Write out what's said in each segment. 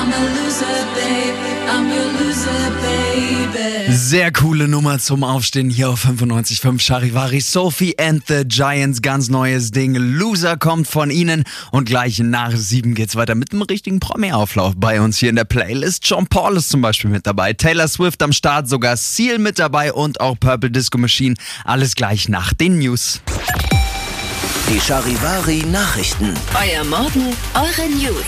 Sehr coole Nummer zum Aufstehen hier auf 95.5 Charivari. Sophie and the Giants, ganz neues Ding. Loser kommt von ihnen und gleich nach 7 geht's weiter mit einem richtigen Promi-Auflauf bei uns hier in der Playlist. John Paul ist zum Beispiel mit dabei, Taylor Swift am Start, sogar Seal mit dabei und auch Purple Disco Machine. Alles gleich nach den News. Die Charivari Nachrichten. Euer Morgen, eure News.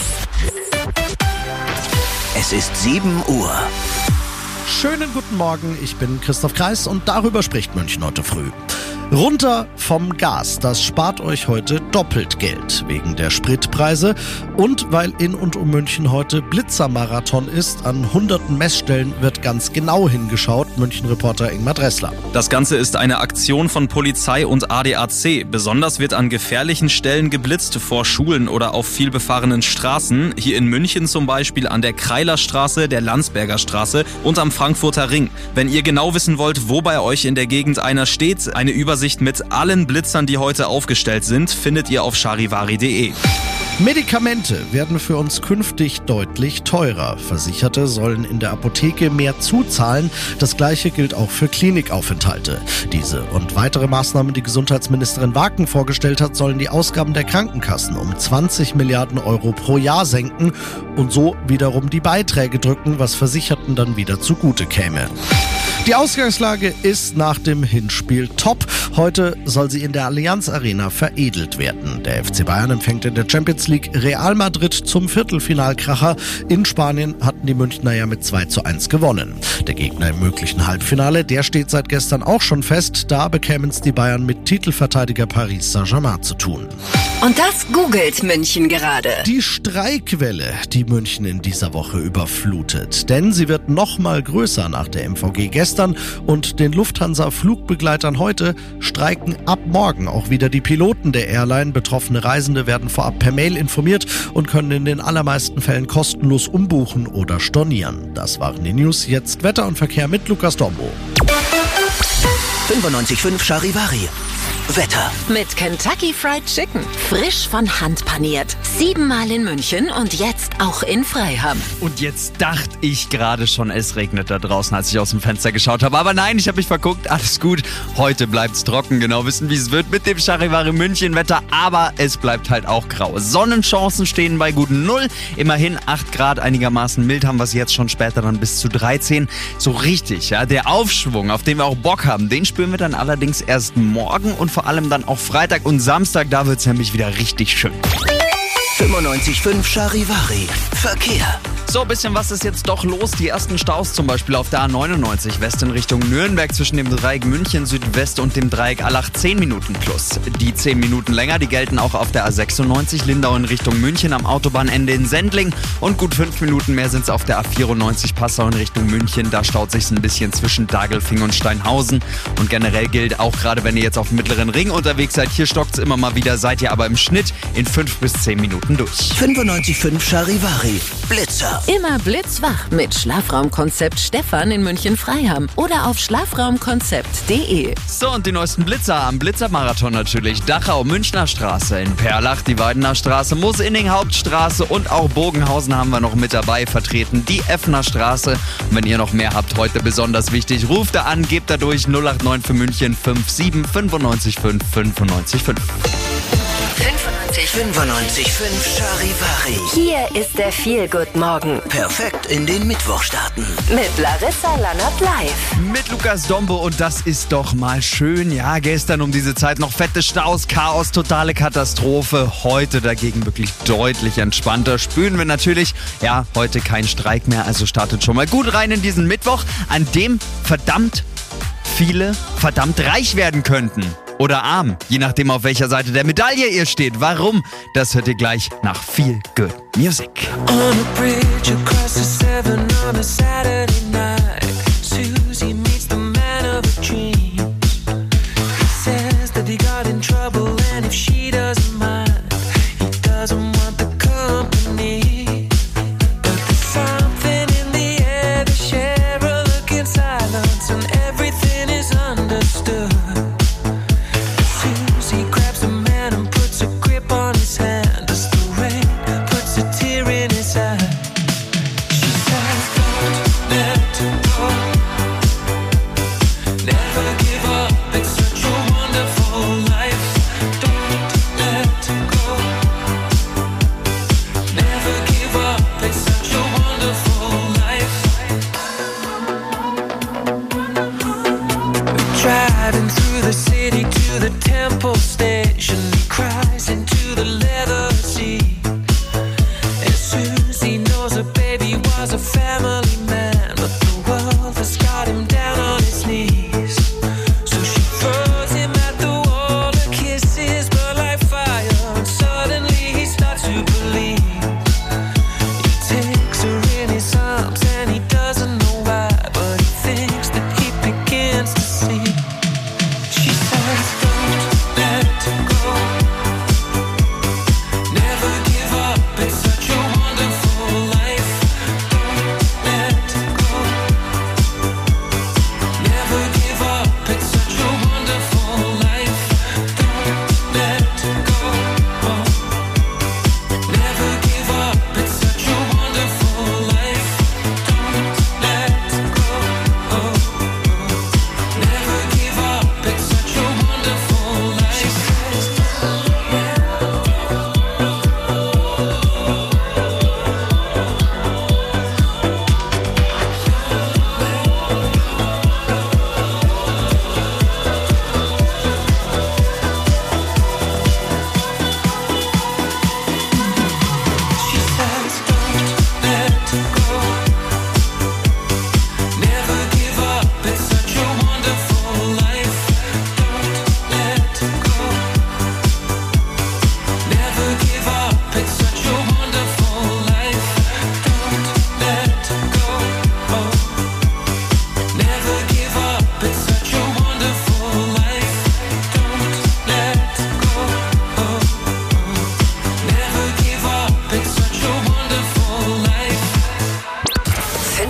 Es ist 7 Uhr. Schönen guten Morgen, ich bin Christoph Kreis und darüber spricht München heute früh. Runter vom Gas, das spart euch heute doppelt Geld wegen der Spritpreise und weil in und um München heute Blitzermarathon ist. An hunderten Messstellen wird ganz genau hingeschaut. München-Reporter Ingmar Dressler. Das Ganze ist eine Aktion von Polizei und ADAC. Besonders wird an gefährlichen Stellen geblitzt, vor Schulen oder auf vielbefahrenen Straßen. Hier in München zum Beispiel an der Kreilerstraße, der Landsberger Straße und am Frankfurter Ring. Wenn ihr genau wissen wollt, wo bei euch in der Gegend einer steht, eine Übersicht mit allen Blitzern, die heute aufgestellt sind, findet ihr auf charivari.de. Medikamente werden für uns künftig deutlich teurer. Versicherte sollen in der Apotheke mehr zuzahlen. Das Gleiche gilt auch für Klinikaufenthalte. Diese und weitere Maßnahmen, die Gesundheitsministerin Waken vorgestellt hat, sollen die Ausgaben der Krankenkassen um 20 Milliarden Euro pro Jahr senken und so wiederum die Beiträge drücken, was Versicherten dann wieder zugute käme. Die Ausgangslage ist nach dem Hinspiel top. Heute soll sie in der Allianz Arena veredelt werden. Der FC Bayern empfängt in der Champions League Real Madrid zum Viertelfinalkracher. In Spanien hatten die Münchner ja mit 2:1 gewonnen. Der Gegner im möglichen Halbfinale, der steht seit gestern auch schon fest. Da bekämen es die Bayern mit Titelverteidiger Paris Saint-Germain zu tun. Und das googelt München gerade. Die Streikwelle, die München in dieser Woche überflutet. Denn sie wird noch mal größer nach der MVG gestern und den Lufthansa-Flugbegleitern heute streiken ab morgen auch wieder die Piloten der Airline. Betroffene Reisende werden vorab per Mail informiert und können in den allermeisten Fällen kostenlos umbuchen oder stornieren. Das waren die News. Jetzt Wetter und Verkehr mit Lukas Dombo. 95.5 Charivari. Wetter. Mit Kentucky Fried Chicken. Frisch von Hand paniert. 7-mal in München und jetzt auch in Freiham. Und jetzt dachte ich gerade schon, es regnet da draußen, als ich aus dem Fenster geschaut habe. Aber nein, ich habe mich verguckt, alles gut. Heute bleibt's trocken, genau wissen, wie es wird mit dem Charivari München Wetter. Aber es bleibt halt auch grau. Sonnenchancen stehen bei guten 0. Immerhin 8 Grad, einigermaßen mild haben wir es jetzt schon, später dann bis zu 13. So richtig, ja, der Aufschwung, auf den wir auch Bock haben, den spüren wir dann allerdings erst morgen und vor allem dann auch Freitag und Samstag, da wird's nämlich wieder richtig schön. 95.5 Charivari. Verkehr. So, ein bisschen was ist jetzt doch los. Die ersten Staus zum Beispiel auf der A99 West in Richtung Nürnberg zwischen dem Dreieck München Südwest und dem Dreieck Allach 10 Minuten plus. Die 10 Minuten länger, die gelten auch auf der A96 Lindau in Richtung München am Autobahnende in Sendling. Und gut 5 Minuten mehr sind es auf der A94 Passau in Richtung München. Da staut sich's ein bisschen zwischen Dagelfing und Steinhausen. Und generell gilt auch gerade, wenn ihr jetzt auf dem Mittleren Ring unterwegs seid, hier stockt's immer mal wieder, seid ihr aber im Schnitt in 5 bis 10 Minuten durch. 95.5 Charivari. Blitzer. Immer blitzwach mit Schlafraumkonzept Stefan in München-Freiham oder auf schlafraumkonzept.de. So, und die neuesten Blitzer am Blitzermarathon natürlich. Dachau, Münchner Straße, in Perlach, die Weidener Straße, Moosinning Hauptstraße und auch Bogenhausen haben wir noch mit dabei vertreten. Die Effner Straße. Und wenn ihr noch mehr habt, heute besonders wichtig, ruft da an, gebt da durch 089 für München 57 95 5 95 5. 95.5 Charivari. Hier ist der Feel-Good-Morgen Perfekt in den Mittwoch starten. mit Larissa Lannert live. Mit Lukas Dombo und das ist doch mal schön. Ja, gestern um diese Zeit noch fette Staus, Chaos, totale Katastrophe. Heute dagegen wirklich deutlich entspannter. Spüren wir natürlich, ja, heute kein Streik mehr. Also startet schon mal gut rein in diesen Mittwoch, an dem verdammt viele verdammt reich werden könnten. Oder arm, je nachdem auf welcher Seite der Medaille ihr steht. Warum? Das hört ihr gleich nach Feel Good Music. On a bridge across the Severn on a Saturday night, Susie meets the man of her dreams. He says that he got in trouble and if she doesn't mind, he doesn't want the company. But there's something in the air, they share a look in silence and everything is understood. Susie grabs the man and puts a grip on his hand as the rain puts a tear in his eye.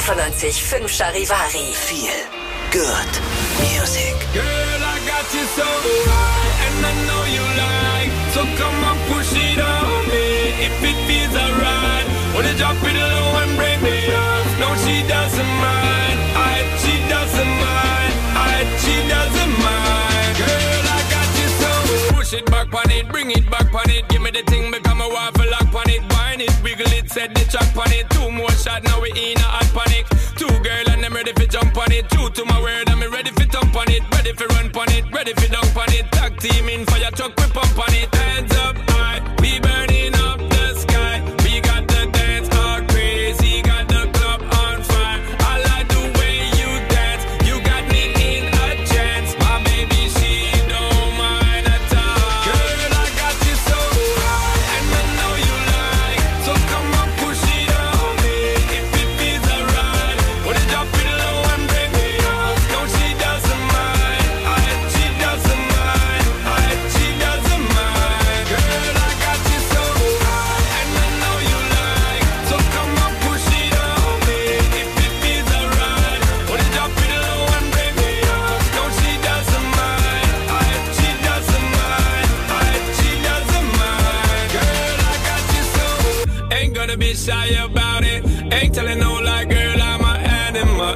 95.5 Charivari. Feel good music. Girl, I got you so high, and I know you like. So come on, push it on me, if it feels alright. Wanna drop it low and break me off. No, she doesn't mind. She doesn't mind. She doesn't mind. Girl, I got you so. Push it back on it, bring it back on it. Give me the thing, become a waffle lock on it. Wine it, wiggle it, set the track on it. 2 more shots, now we in a hot panic. 2 girl and I'm ready for jump on it. True to my word, I'm ready for thump on it. Ready for run on it, ready for dunk on it. Tag team in fire truck, we pump on it. Hands up high, we burning up the sky. We got the dance all crazy, got the club on fire. I like the way you dance, you got me in a trance. My baby, she don't mind at all. Girl, I got you so high, and I know you like. So come on, push it on me, if it feels alright. Wanna drop it low and break me off. No, she doesn't mind. She doesn't mind. She doesn't mind. Girl, I got you so high, and I know you like. So come on, push it on me, if it feels alright. Wanna drop it low and break me off. No, she doesn't mind. She doesn't mind. She doesn't mind. Girl, I got you so. Ain't gonna be shy about it. Ain't telling no lie, girl, I'm a animal.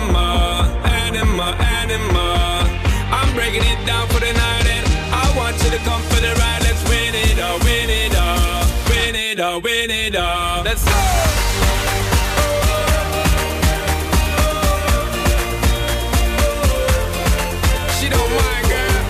I'm breaking it down for the night, and I want you to come for the ride. Let's win it all, win it all, win it all, win it all. Let's go. She don't mind, girl.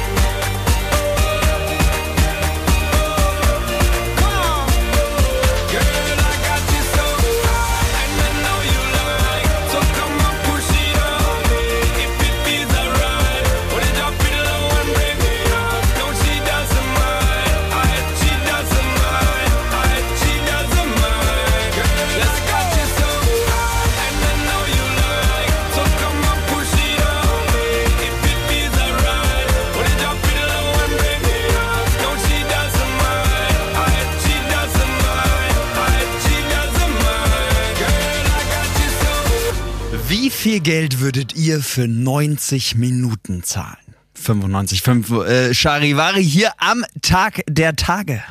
Come on. Girl, I got you so high, and I know you like. So come on, push it on me, if it feels alright. Wanna drop it low and break me off. No, she doesn't mind. She doesn't mind. She doesn't mind. Girl, let's got you so high, and I know you like. So come on, push it on me, if it feels alright. Wanna drop it low and break me off. No, she doesn't mind. She doesn't mind. She doesn't mind. Girl, I got you so. Wie viel Geld würdet ihr für 90 Minuten zahlen? 95,5 Charivari hier am Tag der Tage.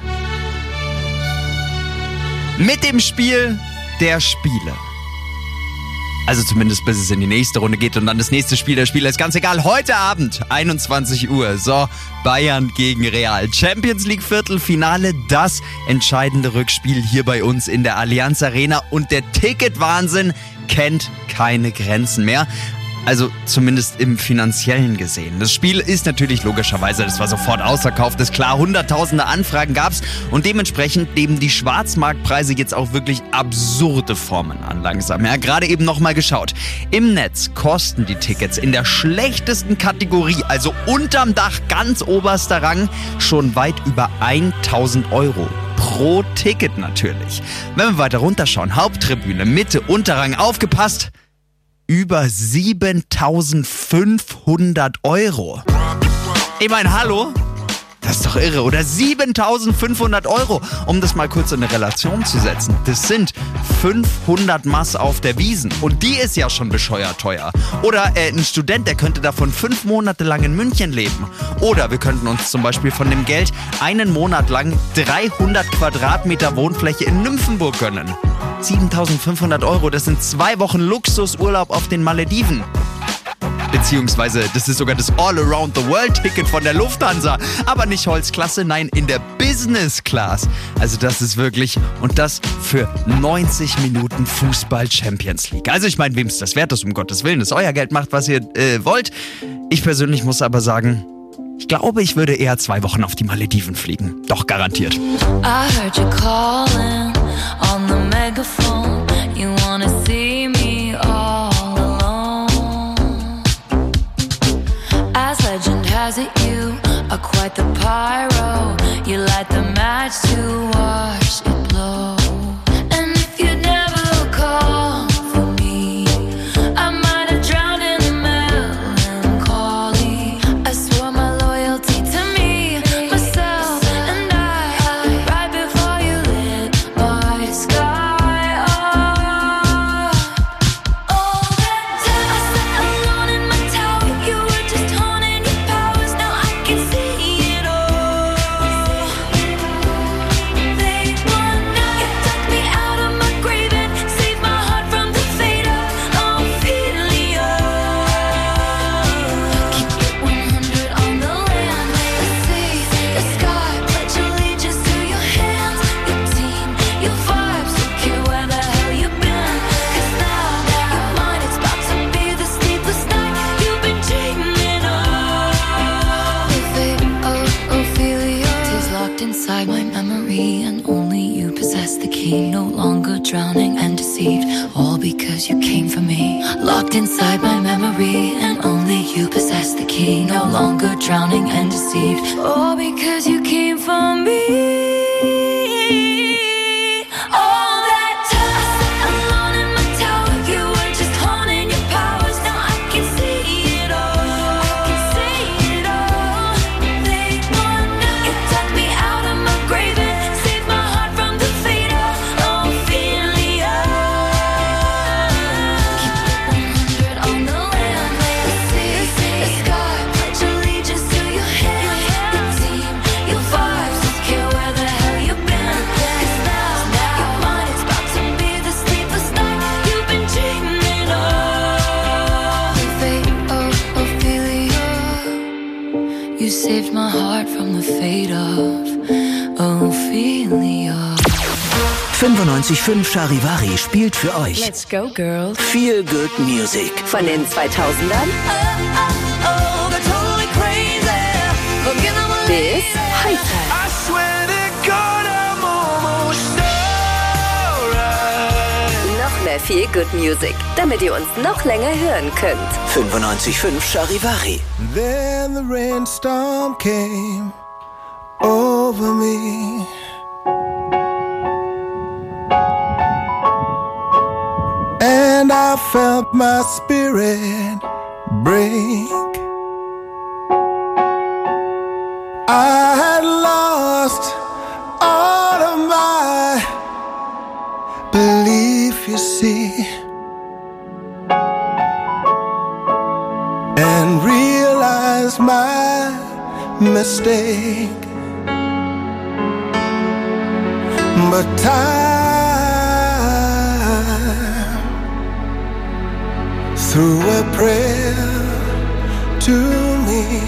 Mit dem Spiel der Spiele. Also zumindest bis es in die nächste Runde geht und dann das nächste Spiel der Spiele ist ganz egal. Heute Abend, 21 Uhr, so, Bayern gegen Real. Champions League Viertelfinale, das entscheidende Rückspiel hier bei uns in der Allianz Arena. Und der Ticketwahnsinn kennt keine Grenzen mehr. Also zumindest im Finanziellen gesehen. Das Spiel ist natürlich logischerweise, das war sofort ausverkauft, ist klar, hunderttausende Anfragen gab's und dementsprechend nehmen die Schwarzmarktpreise jetzt auch wirklich absurde Formen an langsam. Ja, gerade eben nochmal geschaut. Im Netz kosten die Tickets in der schlechtesten Kategorie, also unterm Dach ganz oberster Rang, schon weit über 1.000 Euro. Pro Ticket natürlich. Wenn wir weiter runterschauen, Haupttribüne, Mitte, Unterrang, aufgepasst, über 7.500 Euro. Ich meine, hallo? Das ist doch irre, oder? 7.500 Euro, um das mal kurz in eine Relation zu setzen. Das sind 500 Maß auf der Wiesn. Und die ist ja schon bescheuert teuer. Oder ein Student, der könnte davon 5 Monate lang in München leben. Oder wir könnten uns zum Beispiel von dem Geld einen Monat lang 300 Quadratmeter Wohnfläche in Nymphenburg gönnen. 7.500 Euro, das sind 2 Wochen Luxusurlaub auf den Malediven. Beziehungsweise, das ist sogar das All-Around-the-World-Ticket von der Lufthansa. Aber nicht Holzklasse, nein, in der Business Class. Also das ist wirklich, und das für 90 Minuten Fußball-Champions League. Also ich meine, wem es das wert ist, um Gottes Willen, dass euer Geld macht, was ihr wollt. Ich persönlich muss aber sagen, ich glaube, ich würde eher 2 Wochen auf die Malediven fliegen. Doch, garantiert. I heard you calling on the megaphone. You wanna see me all alone. As legend has it, you are quite the pyro. You light the match to watch it blow. And if you never call for me, I might have drowned in the melancholy. I swore my loyalty to me, myself, and I. Right before you lit my sky up. all because you came for me. Locked inside my memory, and only you possess the key. No longer drowning and deceived, all because you came for me. All that time I sat alone in my tower, you were just honing your powers. Now I can see it all. I can see it all. They wonder you dug me out of my grave and saved my heart from the fate of Ophelia. Keep it 100 on the land, the sea, the sky. Pledge allegiance to your hand, your team, your vibes. Don't care where the hell you've been. 'Cause now you're mine. It's about to be the sleepless night you've been dreaming of. The fate of Ophelia. You saved my heart from the fate of Ophelia. 95.5 Charivari spielt für euch Let's go, girls. Feel Good Music. Von den 2000ern bis heute. Noch mehr Feel Good Music, damit ihr uns noch länger hören könnt. 95.5 Charivari. Then the rainstorm came over me. And I felt my spirit break. I had lost all of my belief, you see, and realized my mistake. But time threw a prayer to me,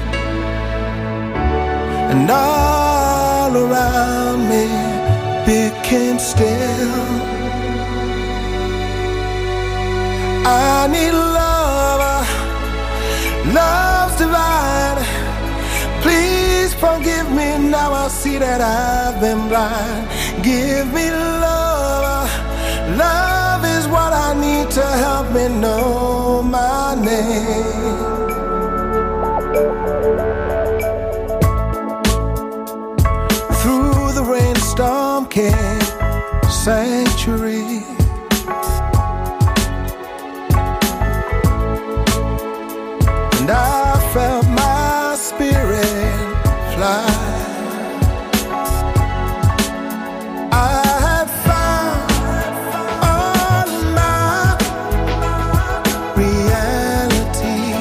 and all around me became still. I need love, love's divine. Please forgive me, now I see that I've been blind. Give me love, love is what I need to help me know my name. Through the rainstorm came sanctuary. And I felt my spirit fly. I had found all my reality.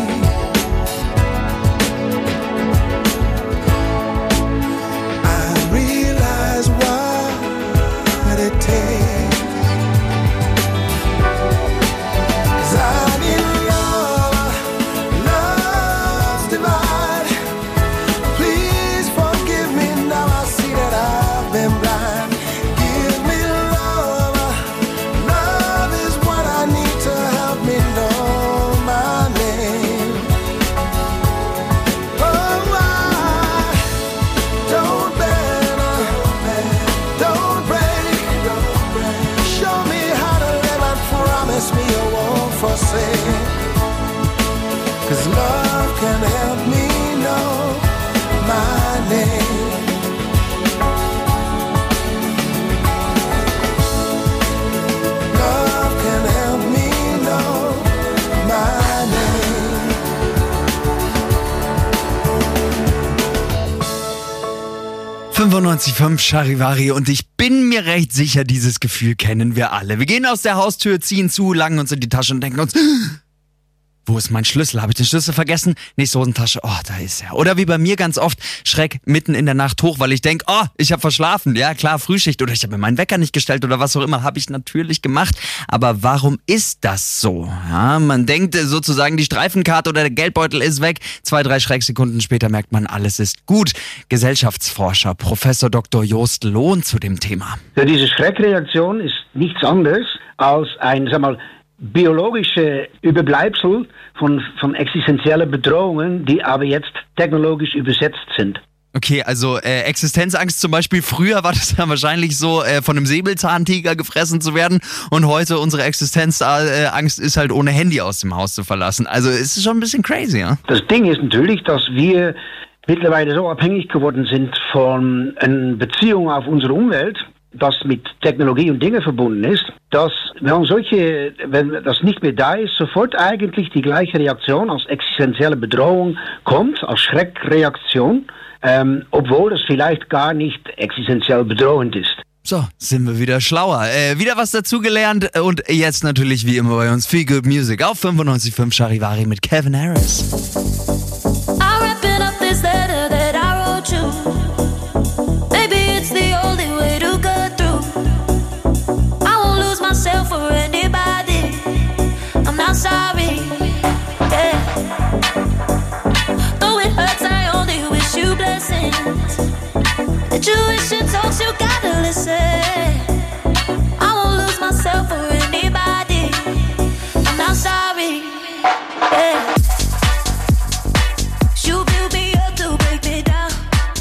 I realized what it takes. 'Cause I need love, love's divine. Please forgive me, now I see that I've been blind. Give me love, love is what I need to help me know my name. Oh, I don't bend, don't break. Show me how to live and promise me you won't forsake. 'Cause love can help me know my name. Love can help me know my name. .95 Charivari, und ich bin mir recht sicher, dieses Gefühl kennen wir alle. Wir gehen aus der Haustür, ziehen zu, langen uns in die Tasche und denken uns, wo ist mein Schlüssel? Habe ich den Schlüssel vergessen? Nächste Hosentasche, oh, da ist er. Oder wie bei mir ganz oft, Schreck mitten in der Nacht hoch, weil ich denke, oh, ich habe verschlafen. Ja, klar, Frühschicht, oder ich habe mir meinen Wecker nicht gestellt oder was auch immer, habe ich natürlich gemacht. Aber warum ist das so? Ja, man denkt sozusagen, die Streifenkarte oder der Geldbeutel ist weg. 2-3 Schrecksekunden später merkt man, alles ist gut. Gesellschaftsforscher Professor Dr. Joost Lohn zu dem Thema. Ja, diese Schreckreaktion ist nichts anderes als ein, biologische Überbleibsel von existenziellen Bedrohungen, die aber jetzt technologisch übersetzt sind. Okay, also Existenzangst zum Beispiel, früher war das ja wahrscheinlich so, von einem Säbelzahntiger gefressen zu werden und heute unsere Existenzangst ist halt ohne Handy aus dem Haus zu verlassen. Also es ist schon ein bisschen crazy, ja? Das Ding ist natürlich, dass wir mittlerweile so abhängig geworden sind von einer Beziehung auf unsere Umwelt, das mit Technologie und Dingen verbunden ist, dass wenn das nicht mehr da ist, sofort eigentlich die gleiche Reaktion als existenzielle Bedrohung kommt, als Schreckreaktion, obwohl das vielleicht gar nicht existenziell bedrohend ist. So, sind wir wieder schlauer. Wieder was dazugelernt und jetzt natürlich wie immer bei uns Feel Good Music auf 95.5 Charivari mit Kevin Harris. Sorry, yeah. Though it hurts, I only wish you blessings. The tuition talks, you gotta listen. I won't lose myself for anybody. I'm not sorry, yeah. You build me up to break me down.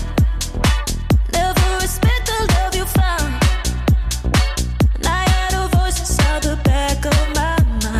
Never respect the love you found. And I had a voice inside the back of my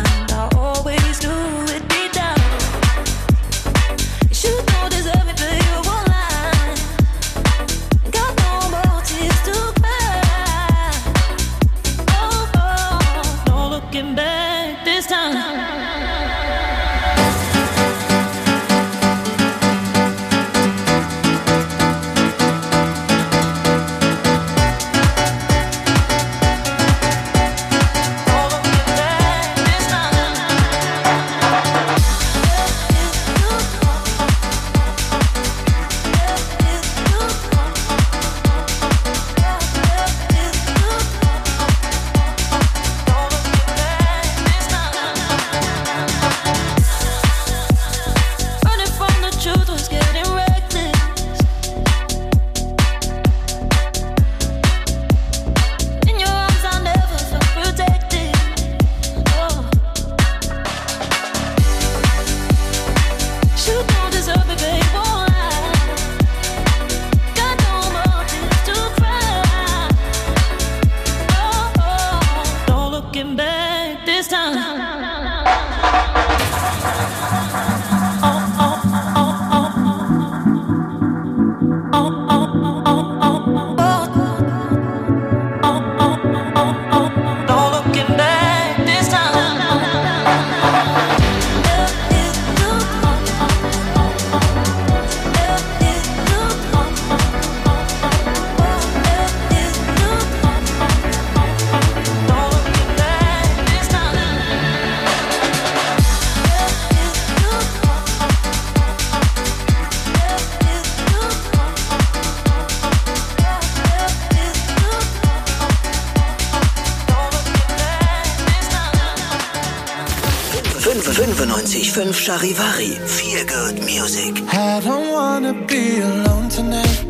Charivari, Feel Good Music. I don't wanna be alone tonight.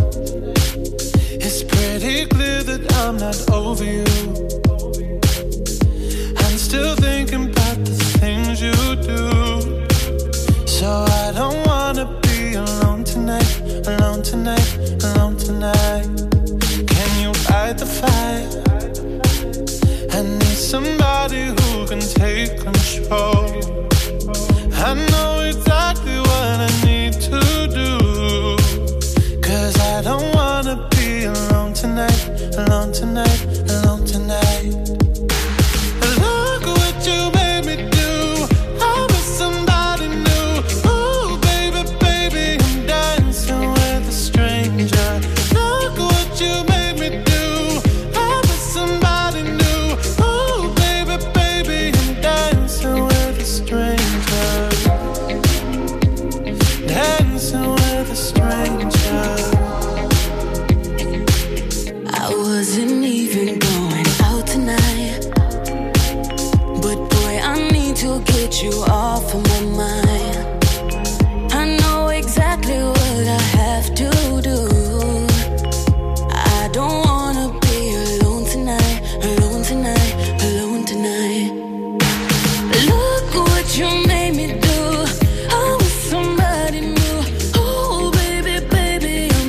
It's pretty clear that I'm not over you. I'm still thinking about the things you do. So I don't wanna be alone tonight, alone tonight, alone tonight. Can you fight the fight? I need somebody who can take control. I know exactly what I need to do. 'Cause I don't wanna be alone tonight, alone tonight, alone tonight. Look what you made me do. I was somebody new. Ooh, baby, baby, I'm dancing with a stranger. Look what you made me do. I was somebody new. Ooh, baby, baby, I'm dancing with a stranger. Dancing with a stranger. I wasn't even going out tonight, but boy, I need to get you off of my mind. I know exactly what I have to do. I don't wanna be alone tonight, alone tonight, alone tonight. Look what you made me do. I was somebody new. Oh baby, baby, I'm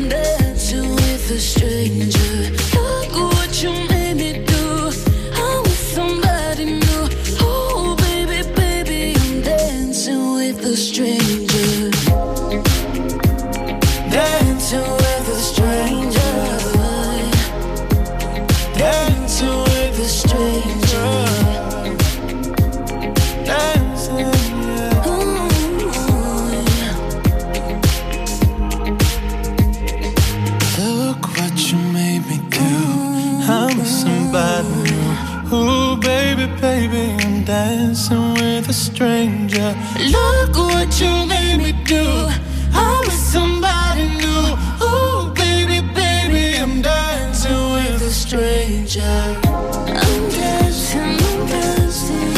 dancing with a stranger. Look what you made me do. I'm with somebody new. Ooh, baby, baby, I'm dancing with a stranger. I'm dancing, I'm dancing.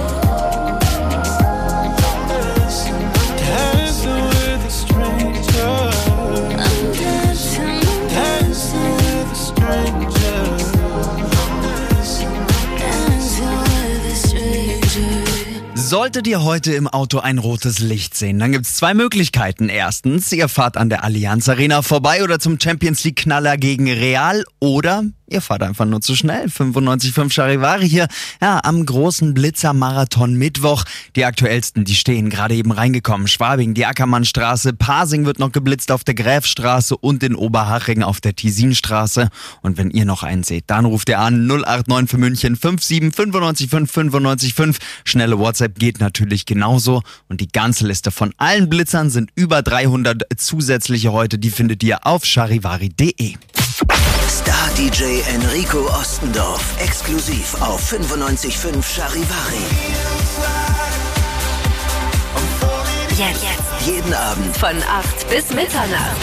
Dancing with a stranger. I'm dancing, dancing with a stranger. Dancing with a stranger. Solltet ihr heute im Auto ein rotes Licht sehen, dann gibt's zwei Möglichkeiten. Erstens, ihr fahrt an der Allianz Arena vorbei oder zum Champions League Knaller gegen Real, oder ihr fahrt einfach nur zu schnell. 95.5 Charivari hier, ja, am großen Blitzer-Marathon Mittwoch. Die aktuellsten, die stehen gerade eben reingekommen. Schwabing, die Ackermannstraße, Pasing wird noch geblitzt auf der Gräfstraße und in Oberhaching auf der Tisinstraße. Und wenn ihr noch einen seht, dann ruft ihr an 089 für München 57 95 5 95 5. Schnelle WhatsApp geht natürlich genauso. Und die ganze Liste von allen Blitzern sind über 300 zusätzliche heute. Die findet ihr auf charivari.de. Star-DJ Enrico Ostendorf, exklusiv auf 95.5 Charivari. Jetzt. Jeden Abend Von 8 bis Mitternacht.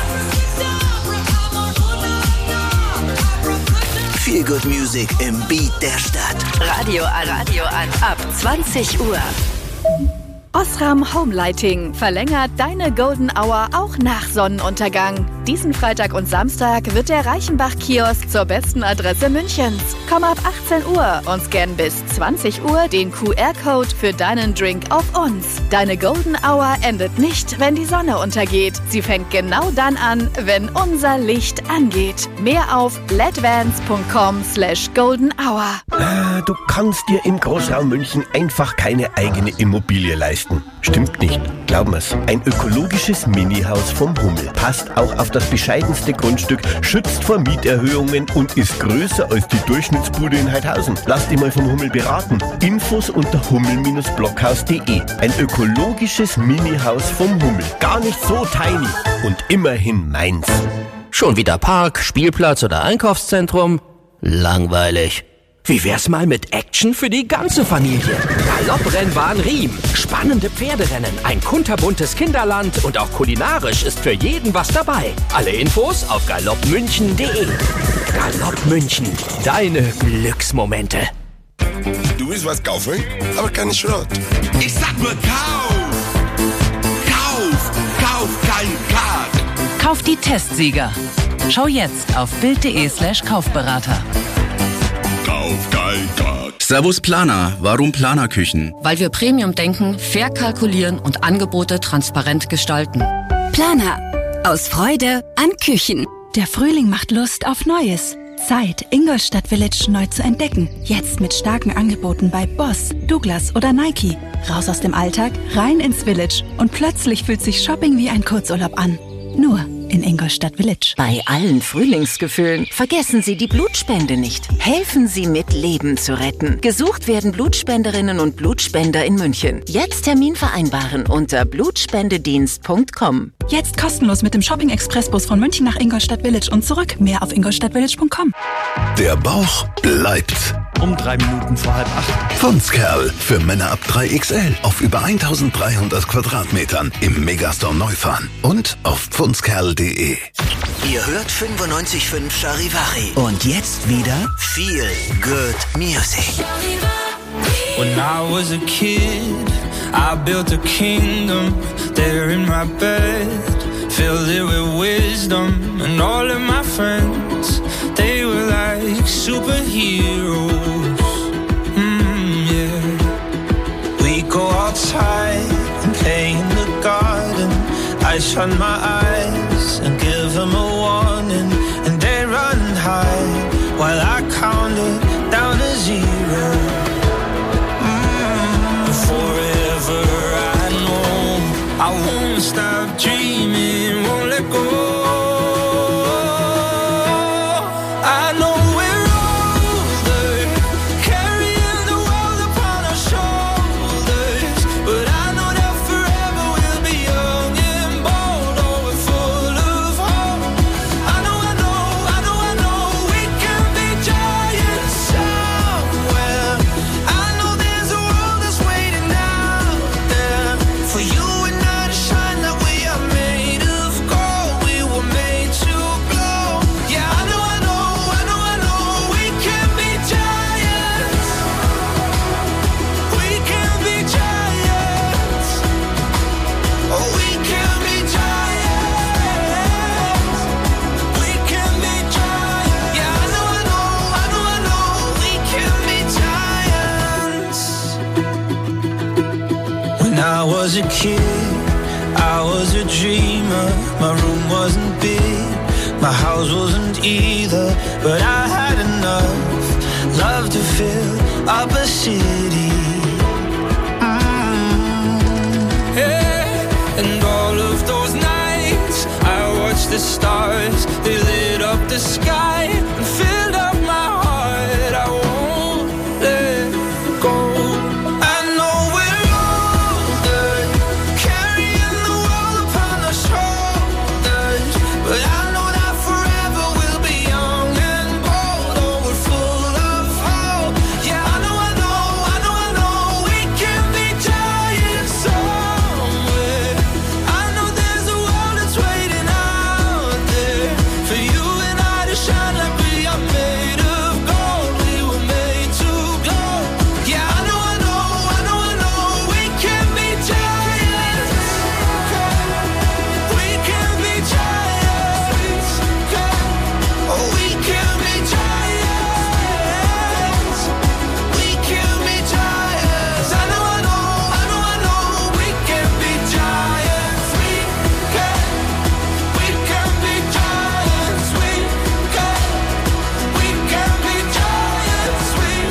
Feel Good Music im Beat der Stadt. Radio an. Ab 20 Uhr. Osram Home Lighting verlängert deine Golden Hour auch nach Sonnenuntergang. Diesen Freitag und Samstag wird der Reichenbach-Kiosk zur besten Adresse Münchens. Komm ab 18 Uhr und scan bis 20 Uhr den QR-Code für deinen Drink auf uns. Deine Golden Hour endet nicht, wenn die Sonne untergeht. Sie fängt genau dann an, wenn unser Licht angeht. Mehr auf ledvans.com/golden hour. Du kannst dir im Großraum München einfach keine eigene Immobilie leisten. Stimmt nicht, glaub mir's. Ein ökologisches Mini-Haus vom Hummel passt auch auf das bescheidenste Grundstück, schützt vor Mieterhöhungen und ist größer als die Durchschnittsbude in Heidhausen. Lass dich mal vom Hummel beraten. Infos unter hummel-blockhaus.de. Ein ökologisches Mini-Haus vom Hummel. Gar nicht so tiny und immerhin meins. Schon wieder Park, Spielplatz oder Einkaufszentrum? Langweilig. Wie wär's mal mit Action für die ganze Familie? Galopprennbahn Riem, spannende Pferderennen, ein kunterbuntes Kinderland und auch kulinarisch ist für jeden was dabei. Alle Infos auf galoppmünchen.de. Galopp München, deine Glücksmomente. Du willst was kaufen, aber keine Schrott. Ich sag nur kauf! Kauf! Kauf kein Kack! Kauf die Testsieger. Schau jetzt auf bild.de/Kaufberater. Servus Planer, warum Planerküchen? Weil wir Premium denken, fair kalkulieren und Angebote transparent gestalten. Planer. Aus Freude an Küchen. Der Frühling macht Lust auf Neues. Zeit, Ingolstadt Village neu zu entdecken. Jetzt mit starken Angeboten bei Boss, Douglas oder Nike. Raus aus dem Alltag, rein ins Village. Und plötzlich fühlt sich Shopping wie ein Kurzurlaub an. Nur in Ingolstadt Village. Bei allen Frühlingsgefühlen vergessen Sie die Blutspende nicht. Helfen Sie mit, Leben zu retten. Gesucht werden Blutspenderinnen und Blutspender in München. Jetzt Termin vereinbaren unter blutspendedienst.com. Jetzt kostenlos mit dem Shopping-Expressbus von München nach Ingolstadt Village und zurück. Mehr auf ingolstadtvillage.com. Der Bauch bleibt. Um 3 Minuten vor 7:30. Pfundskerl für Männer ab 3XL auf über 1300 Quadratmetern im Megastore Neufahren und auf pfundskerl.de. Ihr hört 95.5 Charivari. Und jetzt wieder Feel Good Music. When I was a kid, I built a kingdom there in my bed, filled it with wisdom, and all of my friends, they were like superheroes. Yeah. We go outside and play in the garden. I shut my eyes and give them a warning, and they run and hide while I count it down to 0. Forever I know I won't stop dreaming, won't let go. I know we're older, carrying the world upon our shoulders, but I know that forever we'll be young and bold, oh, we're full of hope. I know we can be giants somewhere. I know there's a world that's I was a kid, I was a dreamer. My room wasn't big, my house wasn't either, but I had enough love to fill up a city. Yeah. And all of those nights I watched the stars, they lit up the sky and filled up my heart. I won't let go. I know we're older, carrying the world upon our shoulders, but I know that forever we'll be young and bold. Oh, we're full of hope. Yeah, I know we can be giants somewhere. I know there's a world that's waiting out there for you and I to shine like we are made of gold. We were made to glow. Yeah, I know we can be giants. We can be giants. Oh, we can be giants. We can be giants. I know we can be giants. We can be giants. We can be giants.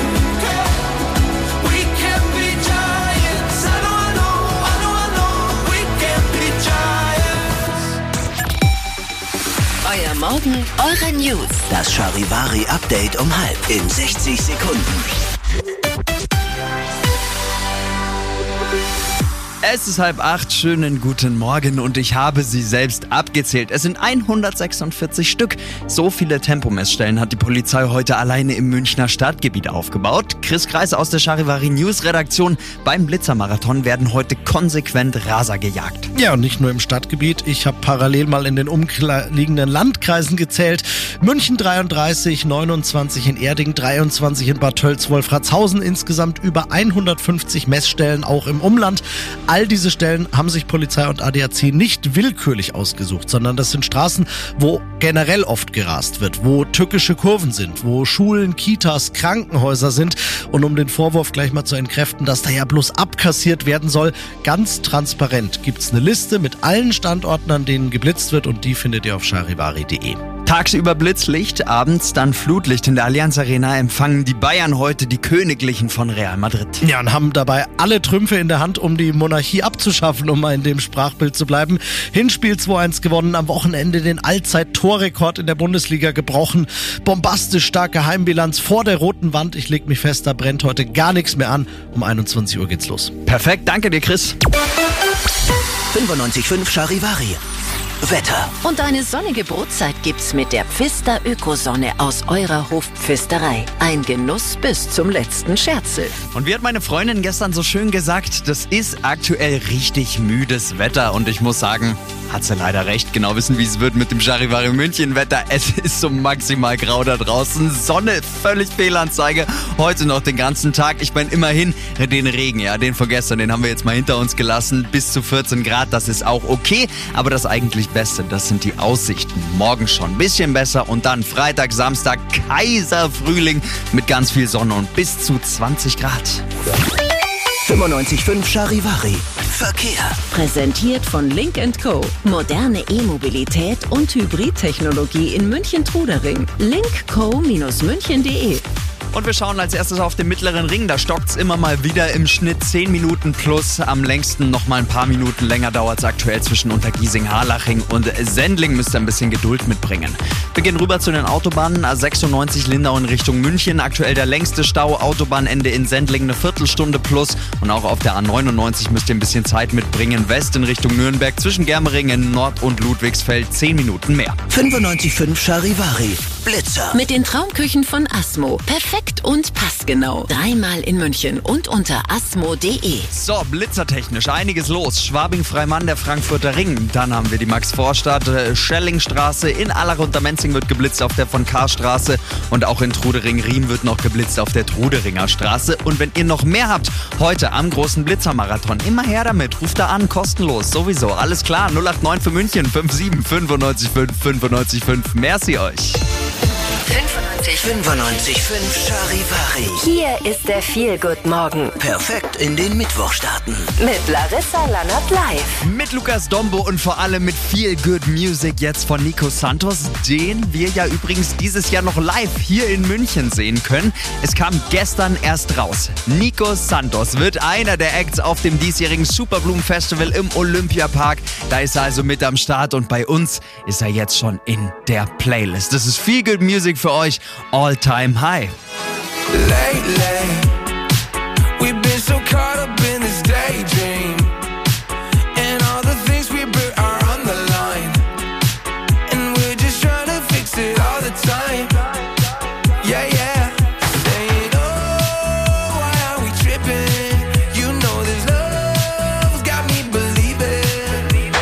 We can be giants. I know we can be giants. Euer Morgen, eure News. Das Charivari-Update um 12:30 in 60 Sekunden. Es ist 7:30, schönen guten Morgen und ich habe sie selbst abgezählt. Es sind 146 Stück. So viele Tempomessstellen hat die Polizei heute alleine im Münchner Stadtgebiet aufgebaut. Chris Kreis aus der Charivari News Redaktion. Beim Blitzermarathon werden heute konsequent Raser gejagt. Ja, und nicht nur im Stadtgebiet. Ich habe parallel mal in den umliegenden Landkreisen gezählt. München 33, 29 in Erding, 23 in Bad Tölz-Wolfratshausen. Insgesamt über 150 Messstellen auch im Umland. All diese Stellen haben sich Polizei und ADAC nicht willkürlich ausgesucht, sondern das sind Straßen, wo generell oft gerast wird, wo tückische Kurven sind, wo Schulen, Kitas, Krankenhäuser sind. Und um den Vorwurf gleich mal zu entkräften, dass da ja bloß abkassiert werden soll, ganz transparent gibt's eine Liste mit allen Standorten, an denen geblitzt wird, und die findet ihr auf charivari.de. Tagsüber Blitzlicht, abends dann Flutlicht. In der Allianz Arena empfangen die Bayern heute die Königlichen von Real Madrid. Ja, und haben dabei alle Trümpfe in der Hand, um die Monarchie abzuschaffen, um mal in dem Sprachbild zu bleiben. Hinspiel 2-1 gewonnen, am Wochenende den Allzeit-Torrekord in der Bundesliga gebrochen. Bombastisch starke Heimbilanz vor der roten Wand. Ich leg mich fest, da brennt heute gar nichts mehr an. Um 21 Uhr geht's los. Perfekt, danke dir, Chris. 95.5 Charivari. Wetter. Und eine sonnige Brotzeit gibt's mit der Pfister Ökosonne aus eurer Hofpfisterei. Ein Genuss bis zum letzten Scherzel. Und wie hat meine Freundin gestern so schön gesagt, das ist aktuell richtig müdes Wetter. Und ich muss sagen, hat sie leider recht. Genau wissen, wie es wird mit dem Charivari München Wetter. Es ist so maximal grau da draußen. Sonne, völlig Fehlanzeige. Heute noch den ganzen Tag. Ich meine, immerhin den Regen, ja, den von gestern, den haben wir jetzt mal hinter uns gelassen. Bis zu 14 Grad, das ist auch okay. Aber das eigentlich Beste, das sind die Aussichten. Morgen schon ein bisschen besser und dann Freitag, Samstag Kaiserfrühling mit ganz viel Sonne und bis zu 20 Grad. 95.5 Charivari. Verkehr. Präsentiert von Link & Co. Moderne E-Mobilität und Hybridtechnologie in München-Trudering. linkco-münchen.de. Und wir schauen als erstes auf den mittleren Ring. Da stockt's immer mal wieder im Schnitt 10 Minuten plus. Am längsten noch mal ein paar Minuten länger dauert's aktuell zwischen Untergiesing, Harlaching und Sendling. Müsst ihr ein bisschen Geduld mitbringen. Wir gehen rüber zu den Autobahnen. A96 Lindau in Richtung München. Aktuell der längste Stau. Autobahnende in Sendling eine Viertelstunde plus. Und auch auf der A99 müsst ihr ein bisschen Zeit mitbringen. West in Richtung Nürnberg zwischen Germeringen, Nord- und Ludwigsfeld 10 Minuten mehr. 95.5 Charivari. Blitzer. Mit den Traumküchen von Asmo. Perfekt und passgenau. 3-mal in München und unter asmo.de. So, blitzertechnisch einiges los. Schwabing-Freimann, der Frankfurter Ring. Dann haben wir die Max-Vorstadt, Schellingstraße. In Allach unter Menzing wird geblitzt auf der von K-Straße. Und auch in Trudering-Riem wird noch geblitzt auf der Truderinger Straße. Und wenn ihr noch mehr habt, heute am großen Blitzermarathon, immer her damit. Ruft da an, kostenlos, sowieso. Alles klar, 089 für München, 57 95 5 95 5. Merci euch. 95.5 Charivari. Hier ist der Feel-Good-Morgen. Perfekt in den Mittwoch starten. Mit Larissa Lannert live. Mit Lukas Dombo und vor allem mit viel Good Music jetzt von Nico Santos, den wir ja übrigens dieses Jahr noch live hier in München sehen können. Es kam gestern erst raus. Nico Santos wird einer der Acts auf dem diesjährigen Superblumen-Festival im Olympiapark. Da ist er also mit am Start und bei uns ist er jetzt schon in der Playlist. Das ist viel Good Music für euch. All Time High. Lately, we've been so caught up in this daydream, and all the things we built are on the line, and we're just trying to fix it all the time. Yeah, yeah. Saying, oh, why are we tripping? You know this love's got me believing.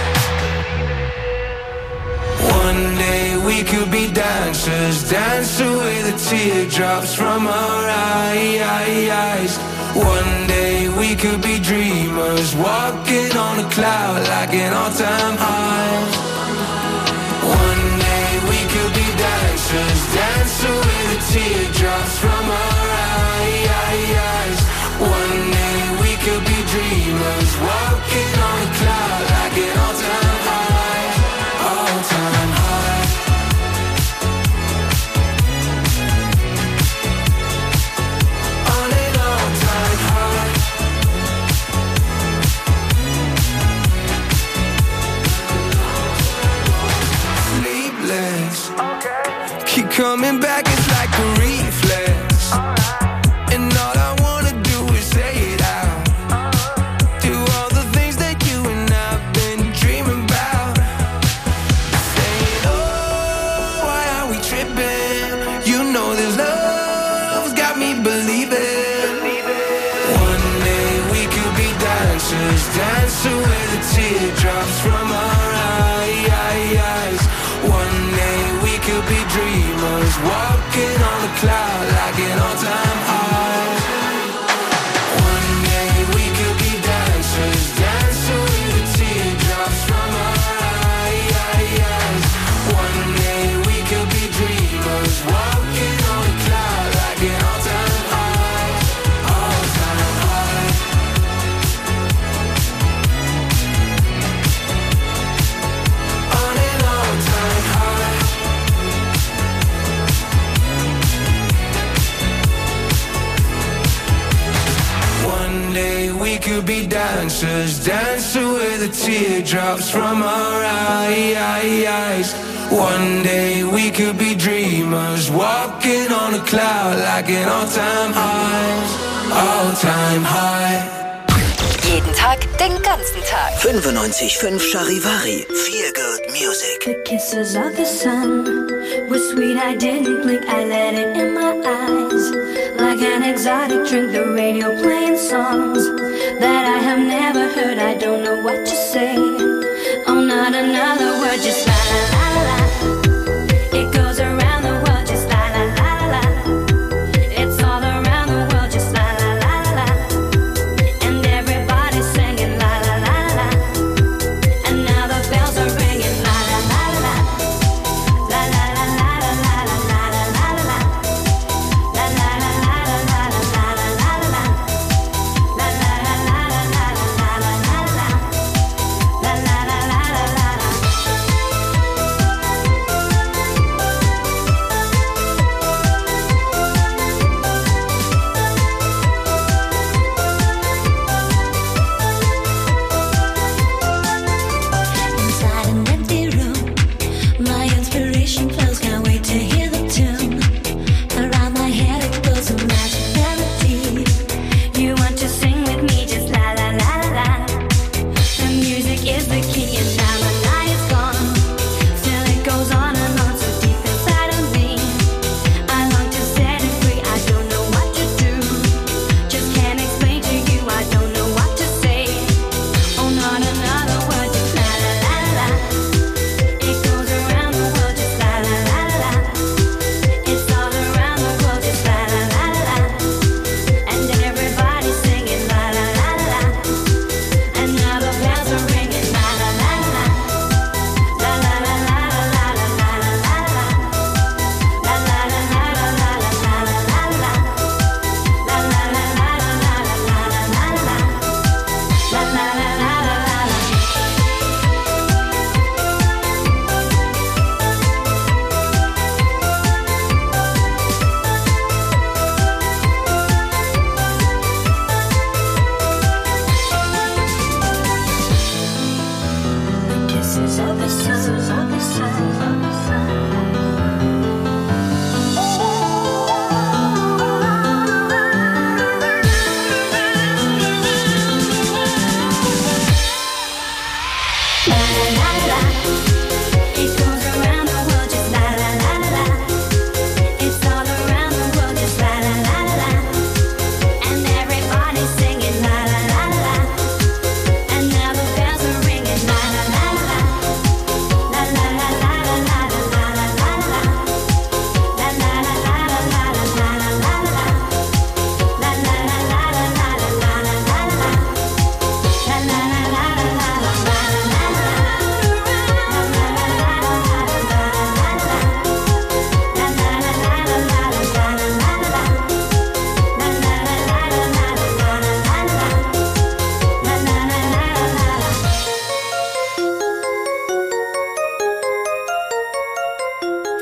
One day we could be dancers, dance away the teardrops from our eyes. One day we could be dreamers, walking on a cloud like an all-time high. One day we could be dancers, dance away the teardrops from our eyes. One day we could be dreamers, walking on a cloud like an all-time high. All-time high. Keep coming back, it's like a reflex. And all I wanna do is say it out. Do all the things that you and I've been dreaming about. Saying, oh, why are we tripping? You know this love's got me believing. One day we could be dancers, dance away the teardrops from our eyes. One day we could be dreamers, walking on a cloud like an all-time high. One day we could be dancers, dance away the teardrops from our eyes. One day we could be dreamers, walking on a cloud like an all-time high. All-time high. On an all-time high. One day we could be dancers, dance away the teardrops from our eyes. One day we could be dreamers, walking on a cloud like an all-time high. All-time high. Jeden Tag, den ganzen Tag. 95.5 Charivari. Feel Good Music. The kisses of the sun were sweet, I didn't blink, I let it in my eyes. Like an exotic drink, the radio playing songs that I have never heard, I don't know what to say. Oh, not another word, just la la la la. It goes around the world, just la la la la. It's all around the world, just la la la la. And everybody's singing la la la la. And now the bells are ringing la la la la. La la la la la la la la la la. La la la la la la la la la la. La la la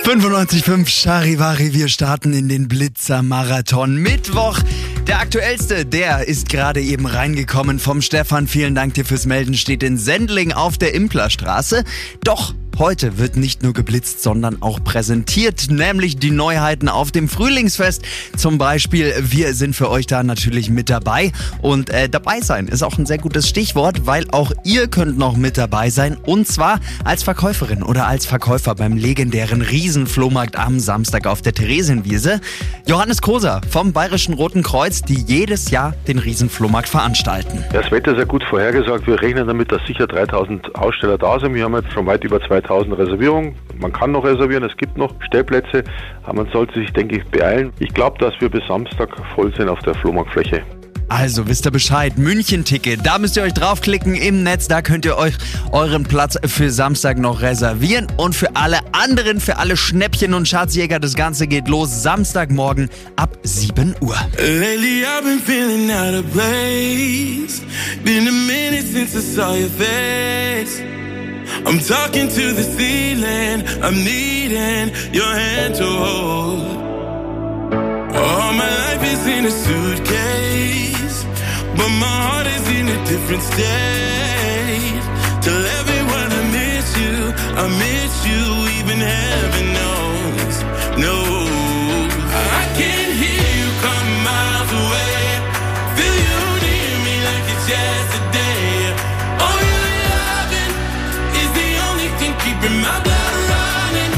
95.5 Charivari, wir starten in den Blitzer-Marathon. Mittwoch, der aktuellste, der ist gerade eben reingekommen vom Stefan. Vielen Dank dir fürs Melden, steht in Sendling auf der Implerstraße. Doch heute wird nicht nur geblitzt, sondern auch präsentiert, nämlich die Neuheiten auf dem Frühlingsfest. Zum Beispiel, wir sind für euch da natürlich mit dabei und dabei sein ist auch ein sehr gutes Stichwort, weil auch ihr könnt noch mit dabei sein und zwar als Verkäuferin oder als Verkäufer beim legendären Riesenflohmarkt am Samstag auf der Theresienwiese. Johannes Koser vom Bayerischen Roten Kreuz, die jedes Jahr den Riesenflohmarkt veranstalten. Das Wetter ist ja gut vorhergesagt. Wir rechnen damit, dass sicher 3000 Aussteller da sind. Wir haben jetzt schon weit über 2000 Reservierungen. Man kann noch reservieren, es gibt noch Stellplätze, aber man sollte sich, denke ich, beeilen. Ich glaube, dass wir bis Samstag voll sind auf der Flohmarktfläche. Also wisst ihr Bescheid, München-Ticket, da müsst ihr euch draufklicken im Netz, da könnt ihr euch euren Platz für Samstag noch reservieren und für alle anderen, für alle Schnäppchen und Schatzjäger, das Ganze geht los Samstagmorgen ab 7 Uhr. Lately I've been feeling out of place. Been a minute since I saw your face. I'm talking to the ceiling, I'm needing your hand to hold. All my life is in a suitcase, but my heart is in a different state. Tell everyone I miss you, even heaven knows. No, I can hear you come miles away, feel you near me like it's yesterday. Oh, your loving is the only thing keeping my blood running.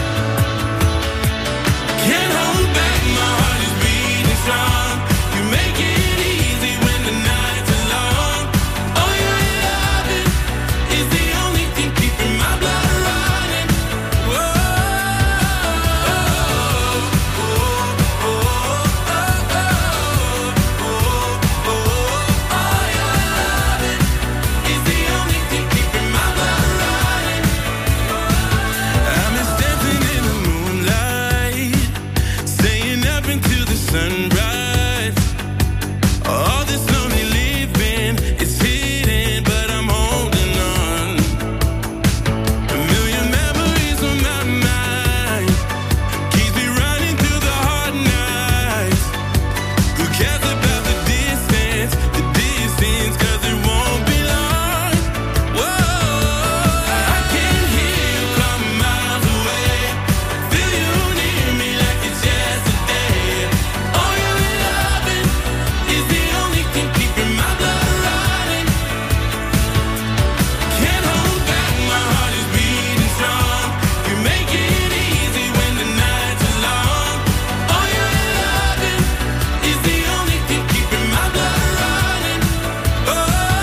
Can't hold back, my heart is beating strong. You make it easy when the nights are long. Oh, your loving is the only thing keeping my blood running. Whoa, oh, oh, oh, oh, oh, oh. Oh, your loving is the only thing keeping my blood running. I'm just dancing in the moonlight, staying up until the sunrise. All this lonely living is hidden, but I'm holding on. A million memories on my mind, keeps me running through the hard nights. Who cares about the distance, cause it won't be long. Whoa, I can hear you come miles away, feel you near me like it's yesterday. Oh, your loving is the only thing keeping my blood running. Can't hold back, my heart is beating strong. You make it easy when the nights are long. Oh, your loving is the only thing keeping my blood running. Oh,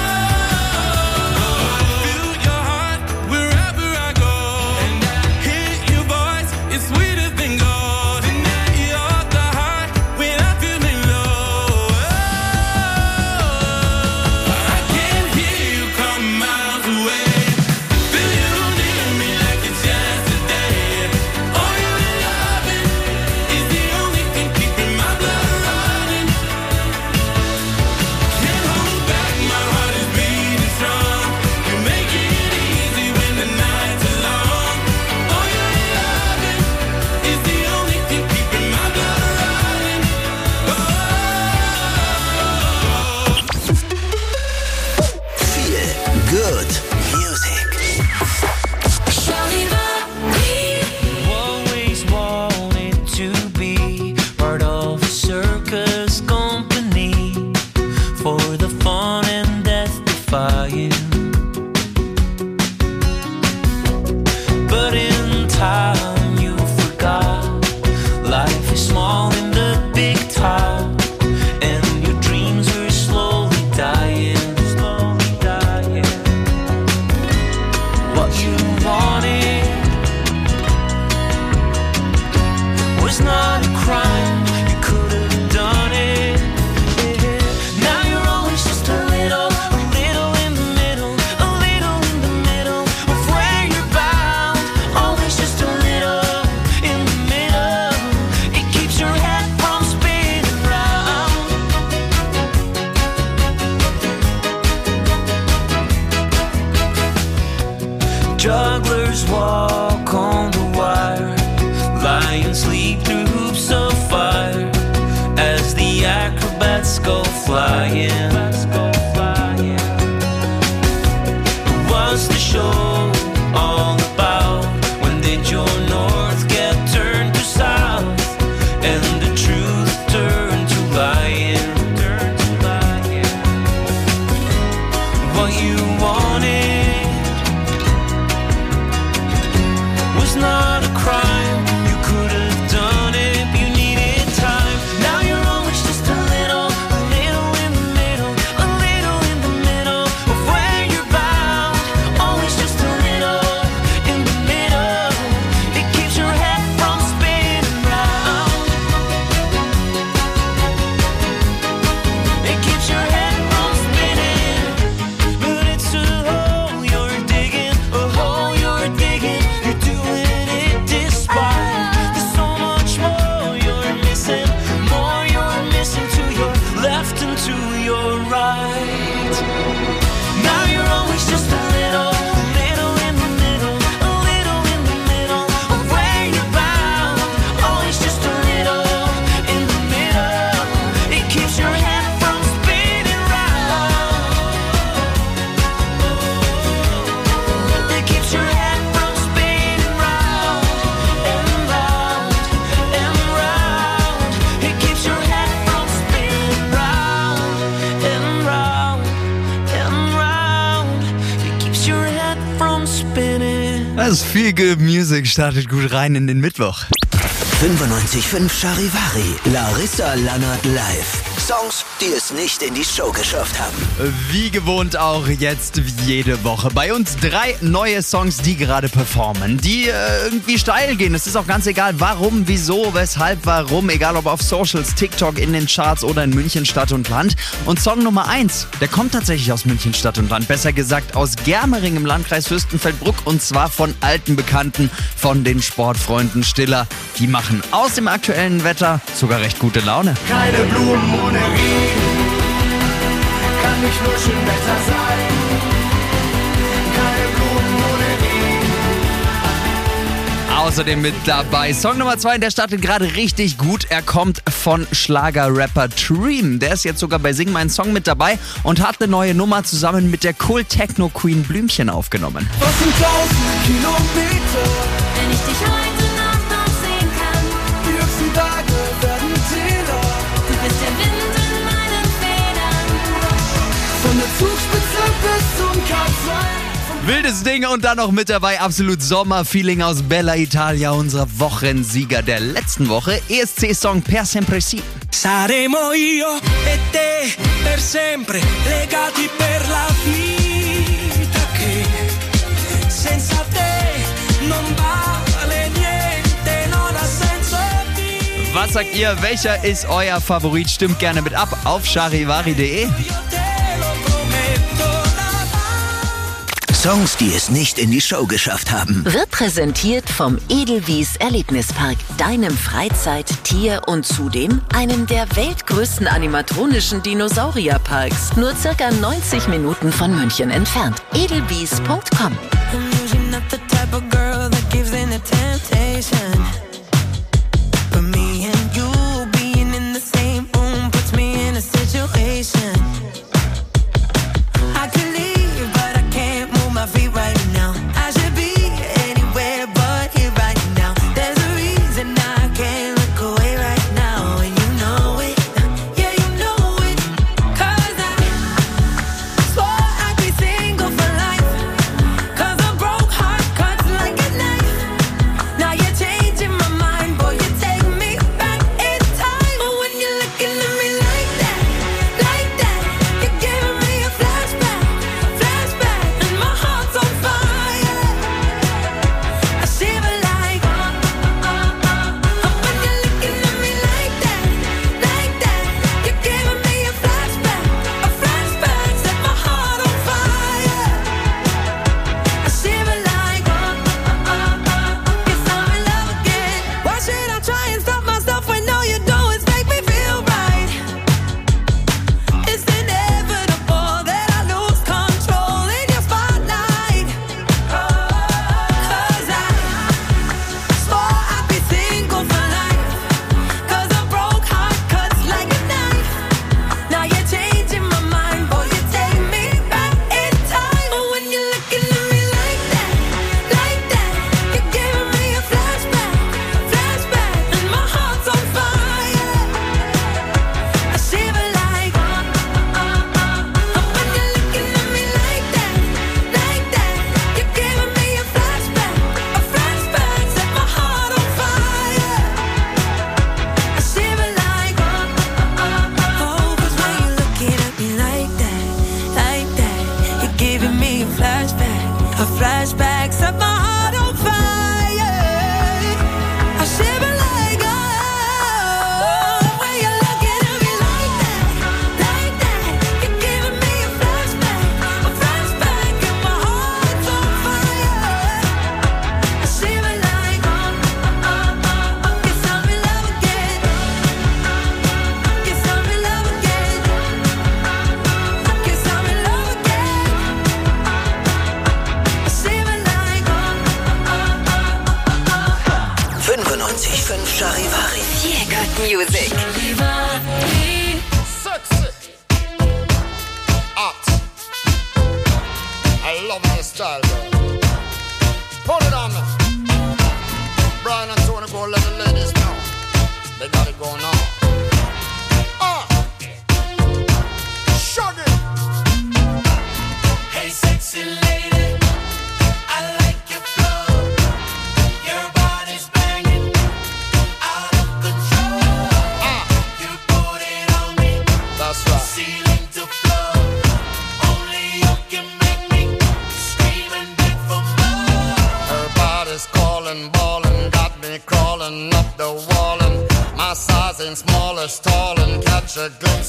feel your heart wherever I go, and I hear your voice, it's sweeter than gold. And now you're the heart when I'm feeling low. I can hear you come miles away, feel you near me like it's yesterday. Oh, your loving is the only thing keeping my blood running. Can't hold back, my heart is beating strong. You make it easy when the nights are long. Oh, your loving is the only thing keeping my blood running. Feel good music. Always wanted to be part of a circus company, for the fun and death defying. But in time you forgot, life is small in the big top, and your dreams are slowly dying, slowly dying. What you wanted was not a crime, you could have done it. Now you're always just a little in the middle, a little in the middle of where you're bound. Always just a little in the middle. It keeps your head from spinning round. Jugglers walk on the wire, life right. Now you're always just a little in the middle, a little in the middle of where you're bound. Always just a little in the middle. It keeps your head from spinning round. It keeps your head from spinning round and round and round. It keeps your head from spinning round and round and round. It keeps your head from spinning. Das Feel Good Music startet gut rein in den Mittwoch. 95.5 Charivari, Larissa Lannert live. Songs, die es nicht in die Show geschafft haben. Wie gewohnt auch jetzt jede Woche. Bei uns 3 neue Songs, die gerade performen, die irgendwie steil gehen. Es ist auch ganz egal, warum, wieso, weshalb, warum. Egal ob auf Socials, TikTok, in den Charts oder in München Stadt und Land. Und Song Nummer 1, der kommt tatsächlich aus München Stadt und Land. Besser gesagt aus Germering im Landkreis Fürstenfeldbruck. Und zwar von alten Bekannten, von den Sportfreunden Stiller. Die machen aus dem aktuellen Wetter sogar recht gute Laune. Keine Blumen ohne Regen, kann nicht nur schön Wetter sein. Keine Blumen ohne Regen. Außerdem mit dabei Song Nummer 2, der startet gerade richtig gut. Er kommt von Schlager-Rapper Dream. Der ist jetzt sogar bei Sing Mein Song mit dabei und hat eine neue Nummer zusammen mit der Kult-Techno-Queen Blümchen aufgenommen. Was sind 1000 Kilometer, wenn ich dich heute Nacht noch sehen kann? Die höchsten Tage werden Täler. Du bist der Wind in meinen Federn. Von der Zugspitze bis zum Kapsel. Wildes Ding und dann noch mit dabei absolut Sommerfeeling aus Bella Italia, unser Wochensieger der letzten Woche. ESC-Song Per Sempre Si. Saremo io e te per sempre legati per la vita che senza te non vale niente, non ha senso di. Was sagt ihr? Welcher ist euer Favorit? Stimmt gerne mit ab auf charivari.de. Songs, die es nicht in die Show geschafft haben. Wird präsentiert vom Edelwies Erlebnispark, deinem Freizeit-, Tier- und zudem einem der weltgrößten animatronischen Dinosaurierparks. Nur circa 90 Minuten von München entfernt. Edelwies.com. Changing my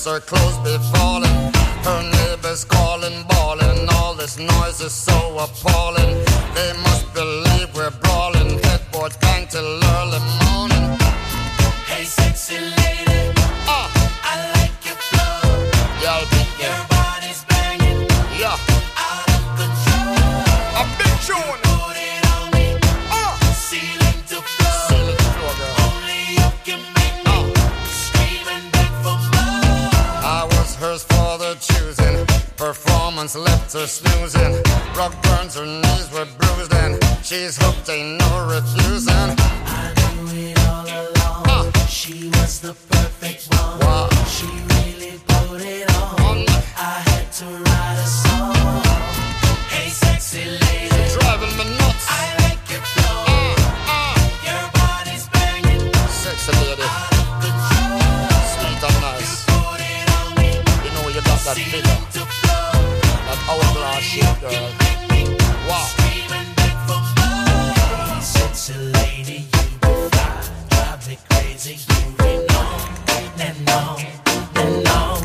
her clothes be falling. Her neighbors calling, bawling. All this noise is so appalling. They must believe we're brawling. Headboard bang till early morning. Hey, sexy lady, I like your flow. Yeah, your body's banging, yeah, out of control. A big tune. Put it on me, ceiling to floor. Ceiling to floor, girl. Only you can make me scream and beg for more. I was hers for the choosing. Performance left her snoozing. Rock burns, her knees were bruised and she's hooked, ain't no refusing. I knew it all along. She was the perfect one. Wow. She really put it on. I had to write a song. Hey, sexy lady, you're driving me nuts. I like your flow. Your body's banging. Sexy lady, out of control. Sweet and nice. You put it on me. You know you got that figure. That hourglass shape, girl. Wow. Hey, sexy lady, you be fly. Drive me crazy, you be on and on and on.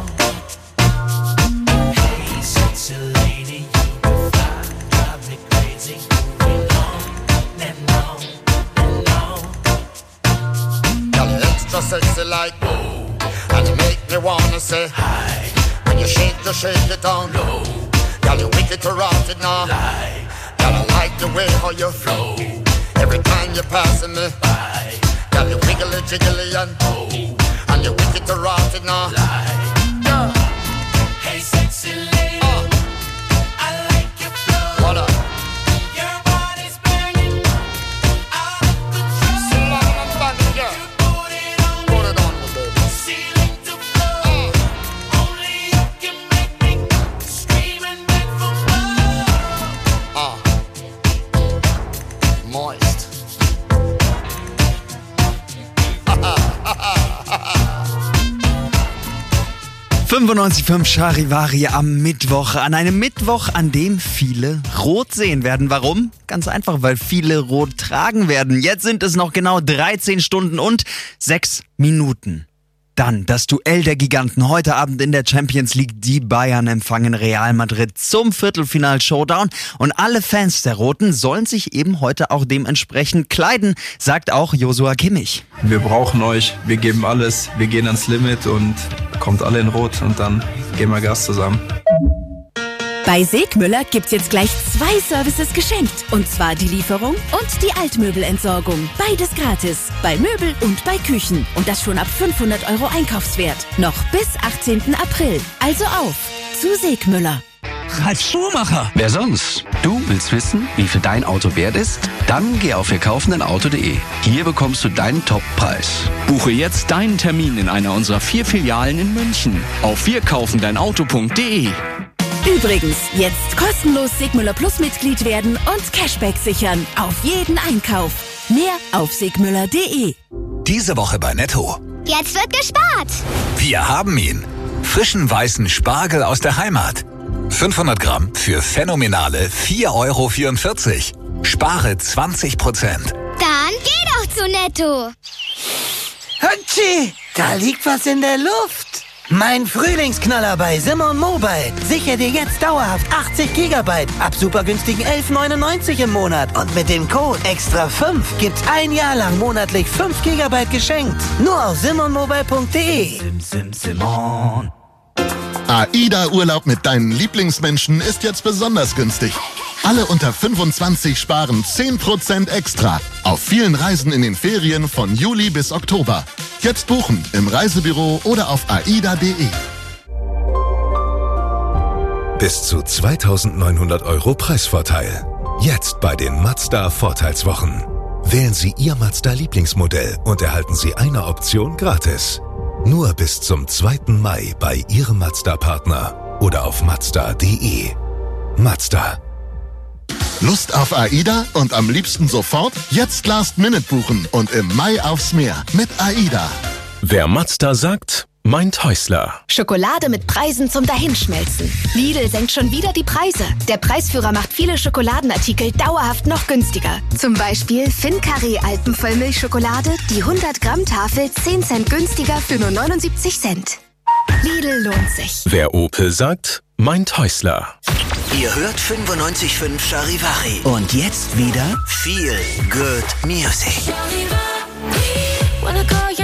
Hey, sexy lady, you be fly. Drive me crazy, you be on and on and on. Girl, you're extra sexy like oh, and you make me wanna say hi. When you shake it on low. Girl, you wicked to rotted now. Lie. Girl, I like the way how you flow. Every time you're passing me by. Girl, you wiggly jiggly and oh, and you wicked to rotted now. Lie. Girl, hey sexy lady, I like your flow. What up? Your body's banging out of control. So long and banging, girl. You put it on me, baby. Ceiling to floor. Only you can make me scream and beg for more. Moist. 95.5 Charivari am Mittwoch. An einem Mittwoch, an dem viele rot sehen werden. Warum? Ganz einfach, weil viele rot tragen werden. Jetzt sind es noch genau 13 Stunden und 6 Minuten. Dann das Duell der Giganten. Heute Abend in der Champions League. Die Bayern empfangen Real Madrid zum Viertelfinal-Showdown. Und alle Fans der Roten sollen sich eben heute auch dementsprechend kleiden, sagt auch Joshua Kimmich. Wir brauchen euch, wir geben alles, wir gehen ans Limit und kommt alle in Rot und dann geben wir Gas zusammen. Bei Segmüller gibt's jetzt gleich 2 Services geschenkt. Und zwar die Lieferung und die Altmöbelentsorgung. Beides gratis. Bei Möbel und bei Küchen. Und das schon ab 500 € Einkaufswert. Noch bis 18. April. Also auf zu Segmüller. Ralf Schumacher. Wer sonst? Du willst wissen, wie viel dein Auto wert ist? Dann geh auf wirkaufendein-auto.de. Hier bekommst du deinen Top-Preis. Buche jetzt deinen Termin in einer unserer 4 Filialen in München auf wirkaufendein-auto.de. Übrigens, jetzt kostenlos Segmüller Plus Mitglied werden und Cashback sichern. Auf jeden Einkauf. Mehr auf segmüller.de. Diese Woche bei Netto. Jetzt wird gespart. Wir haben ihn. Frischen weißen Spargel aus der Heimat. 500 Gramm für phänomenale 4,44 €. Spare 20%. Dann geh doch zu Netto. Hatschi, da liegt was in der Luft. Mein Frühlingsknaller bei Simon Mobile. Sichere dir jetzt dauerhaft 80 GB ab super günstigen 11,99 € im Monat. Und mit dem Code EXTRA5 gibt's ein Jahr lang monatlich 5 GB geschenkt. Nur auf simonmobile.de. Simon. AIDA-Urlaub mit deinen Lieblingsmenschen ist jetzt besonders günstig. Alle unter 25 sparen 10% extra. Auf vielen Reisen in den Ferien von Juli bis Oktober. Jetzt buchen im Reisebüro oder auf aida.de. Bis zu 2.900 € Preisvorteil. Jetzt bei den Mazda Vorteilswochen. Wählen Sie Ihr Mazda-Lieblingsmodell und erhalten Sie eine Option gratis. Nur bis zum 2. Mai bei Ihrem Mazda-Partner oder auf mazda.de. Mazda. Lust auf AIDA und am liebsten sofort? Jetzt Last Minute buchen und im Mai aufs Meer mit AIDA. Wer Mazda sagt, meint Häusler. Schokolade mit Preisen zum Dahinschmelzen. Lidl senkt schon wieder die Preise. Der Preisführer macht viele Schokoladenartikel dauerhaft noch günstiger. Zum Beispiel Fincarré Alpenvollmilchschokolade, die 100 Gramm Tafel 10 Cent günstiger für nur 79 Cent. Lidl lohnt sich. Wer Opel sagt, meint Häusler. Ihr hört 95.5 Charivari. Und jetzt wieder Feel Good Music. Wanna call you